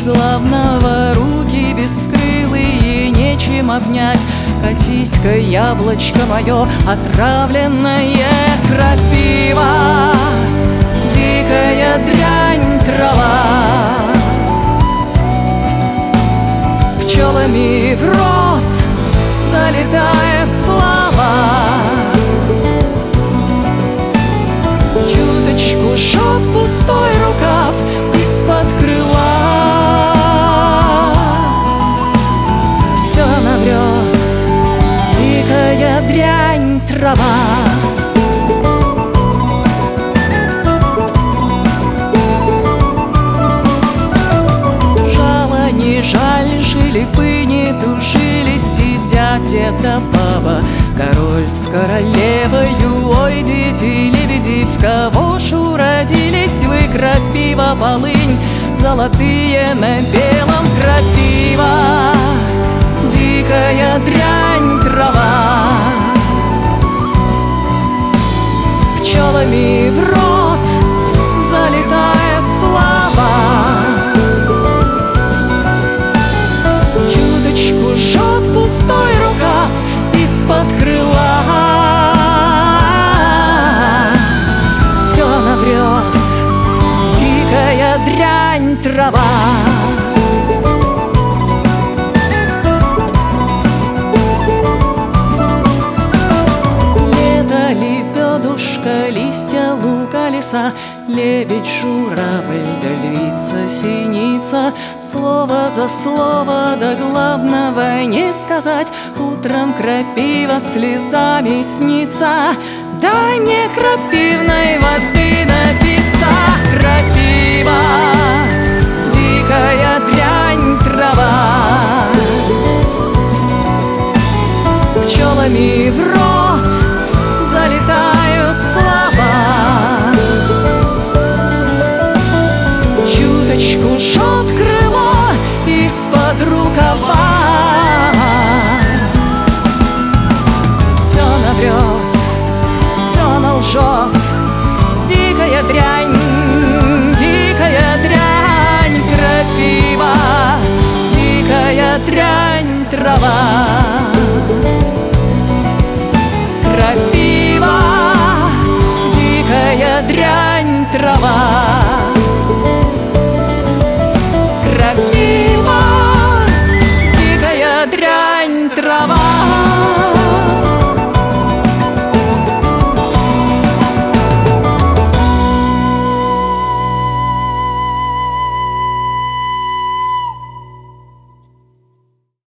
главного, руки бескрылые, нечем обнять. Катись-ка, яблочко мое, отравленное крапива, дикая дрянь трава. Пчелами в рот залетает слава, чуточку жжет пустой рукав из-под крыла. Все наврет дикая дрянь трава. Жало не жаль, жили бы не тужили, сидят дед да баба, король с королевою. Ой, дети, лебеди, в кого ж уродились вы? Крапива, полынь, золотые на белом. Крапива, дикая дрянь трава. Пчелами в рот залетает слава, чуточку жжет пустой рукав из-под крыла. Все наврет дикая дрянь трава. Лето, лебедушка, листья лука, леса, лебедь, журавль, да львица, синица. Слово за слово, да главного не сказать. Утром крапива слезами снится, да не крапивной воды напиться. Крапива, дикая дрянь трава. Пчелами в рот залетают слова, чуточку жжет крыло из-под рукава. Все наврет, все налжет дикая дрянь, дикая дрянь. Крапива, дикая дрянь трава.